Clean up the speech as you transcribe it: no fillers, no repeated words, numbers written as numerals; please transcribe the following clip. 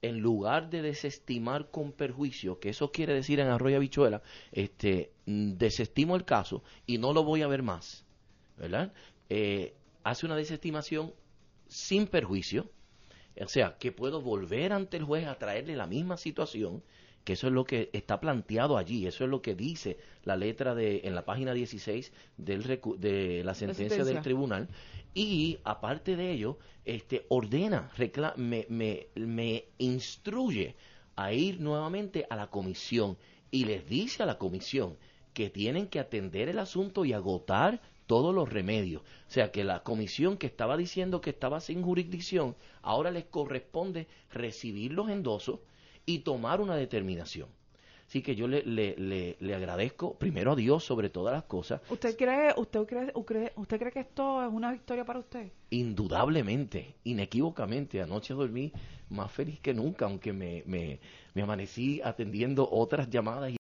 en lugar de desestimar con perjuicio, que eso quiere decir en Arroyo Habichuela, desestimo el caso y no lo voy a ver más, ¿verdad? Hace una desestimación sin perjuicio, o sea, que puedo volver ante el juez a traerle la misma situación, que eso es lo que está planteado allí, eso es lo que dice la letra en la página 16 de la sentencia del tribunal, y aparte de ello, ordena, me instruye a ir nuevamente a la comisión y les dice a la comisión que tienen que atender el asunto y agotar todos los remedios. O sea, que la comisión que estaba diciendo que estaba sin jurisdicción, ahora les corresponde recibir los endosos y tomar una determinación. Así que yo le agradezco primero a Dios sobre todas las cosas. ¿Usted cree que esto es una victoria para usted? Indudablemente, inequívocamente. Anoche dormí más feliz que nunca, aunque me amanecí atendiendo otras llamadas